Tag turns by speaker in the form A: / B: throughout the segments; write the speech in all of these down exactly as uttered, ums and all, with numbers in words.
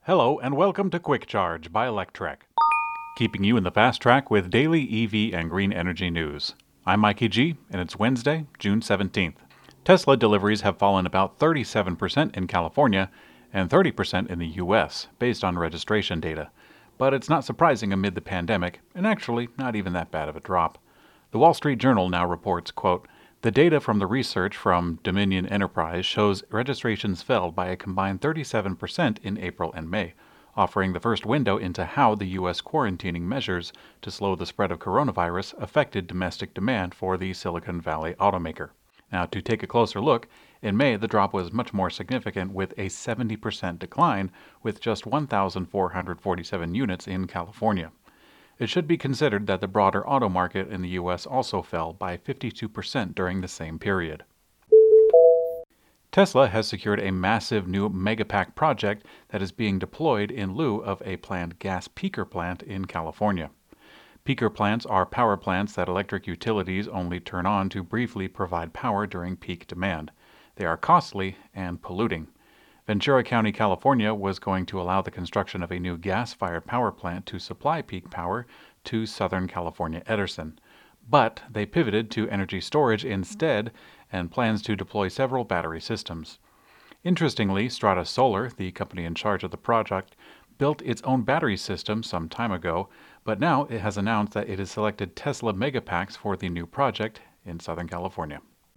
A: Hello and welcome to Quick Charge by Electrek, keeping you in the fast track with daily E V and green energy news. I'm Mikey G, and it's Wednesday, June seventeenth. Tesla deliveries have fallen about thirty-seven percent in California and thirty percent in the U S, based on registration data. But it's not surprising amid the pandemic, and actually not even that bad of a drop. The Wall Street Journal now reports, quote, "The data from the research from Dominion Enterprise shows registrations fell by a combined thirty-seven percent in April and May, offering the first window into how the U S quarantining measures to slow the spread of coronavirus affected domestic demand for the Silicon Valley automaker." Now, to take a closer look, in May the drop was much more significant with a seventy percent decline, with just one thousand four hundred forty-seven units in California. It should be considered that the broader auto market in the U S also fell by fifty-two percent during the same period. Tesla has secured a massive new Megapack project that is being deployed in lieu of a planned gas peaker plant in California. Peaker plants are power plants that electric utilities only turn on to briefly provide power during peak demand. They are costly and polluting. Ventura County, California was going to allow the construction of a new gas-fired power plant to supply peak power to Southern California Edison. But they pivoted to energy storage instead and plans to deploy several battery systems. Interestingly, Strata Solar, the company in charge of the project, built its own battery system some time ago, but now it has announced that it has selected Tesla Megapacks for the new project in Southern California.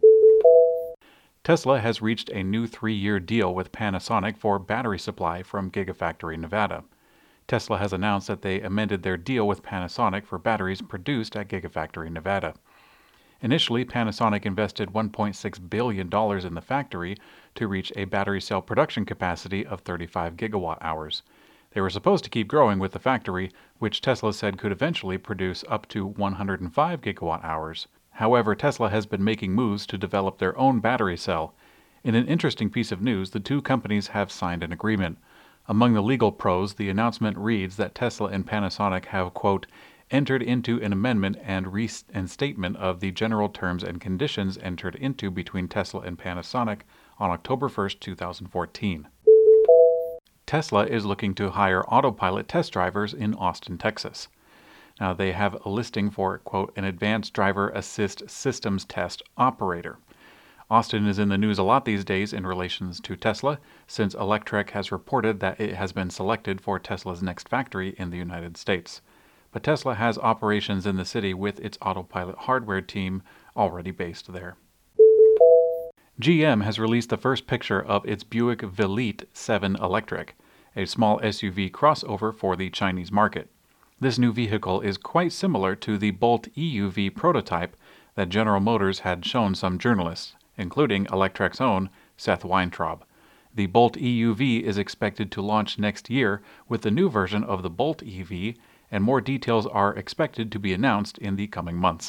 A: Tesla has reached a new three-year deal with Panasonic for battery supply from Gigafactory Nevada. Tesla has announced that they amended their deal with Panasonic for batteries produced at Gigafactory Nevada. Initially, Panasonic invested one point six billion dollars in the factory to reach a battery cell production capacity of thirty-five gigawatt hours. They were supposed to keep growing with the factory, which Tesla said could eventually produce up to one hundred five gigawatt hours. However, Tesla has been making moves to develop their own battery cell. In an interesting piece of news, the two companies have signed an agreement. Among the legal pros, the announcement reads that Tesla and Panasonic have, quote, entered into an amendment and reinstatement of the general terms and conditions entered into between Tesla and Panasonic on October first, two thousand fourteen. Tesla is looking to hire autopilot test drivers in Austin, Texas. Now, they have a listing for, quote, an advanced driver assist systems test operator. Austin is in the news a lot these days in relation to Tesla, since Electrek has reported that it has been selected for Tesla's next factory in the United States. But Tesla has operations in the city with its autopilot hardware team already based there. G M has released the first picture of its Buick Velite seven Electric, a small S U V crossover for the Chinese market. This new vehicle is quite similar to the Bolt E U V prototype that General Motors had shown some journalists, including Electrek's own Seth Weintraub. The Bolt E U V is expected to launch next year with the new version of the Bolt E V, and more details are expected to be announced in the coming months.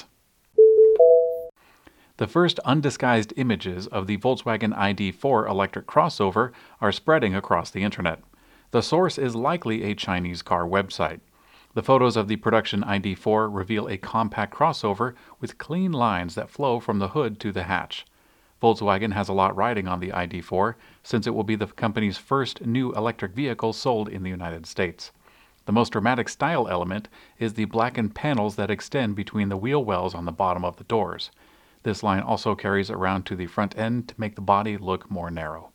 A: The first undisguised images of the Volkswagen I D four electric crossover are spreading across the internet. The source is likely a Chinese car website. The photos of the production I D four reveal a compact crossover with clean lines that flow from the hood to the hatch. Volkswagen has a lot riding on the I D four, since it will be the company's first new electric vehicle sold in the United States. The most dramatic style element is the blackened panels that extend between the wheel wells on the bottom of the doors. This line also carries around to the front end to make the body look more narrow.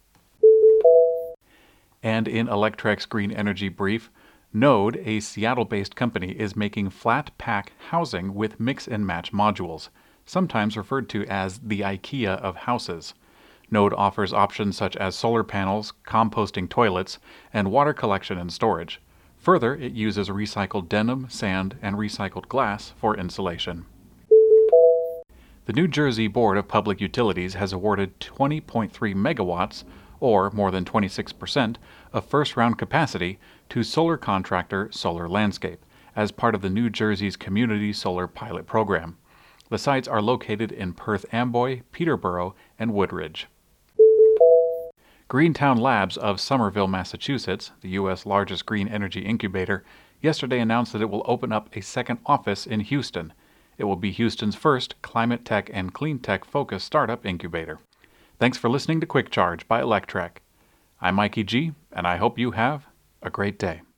A: And in Electrek's green energy brief, Node, a Seattle-based company, is making flat-pack housing with mix-and-match modules, sometimes referred to as the IKEA of houses. Node offers options such as solar panels, composting toilets, and water collection and storage. Further, it uses recycled denim, sand, and recycled glass for insulation. The New Jersey Board of Public Utilities has awarded twenty point three megawatts, or more than twenty-six percent, of first-round capacity to solar contractor Solar Landscape, as part of the New Jersey's Community Solar Pilot Program. The sites are located in Perth Amboy, Peterborough, and Woodridge. Greentown Labs of Somerville, Massachusetts, the U S largest green energy incubator, yesterday announced that it will open up a second office in Houston. It will be Houston's first climate tech and clean tech focused startup incubator. Thanks for listening to Quick Charge by Electrek. I'm Mikey G, and I hope you have a great day.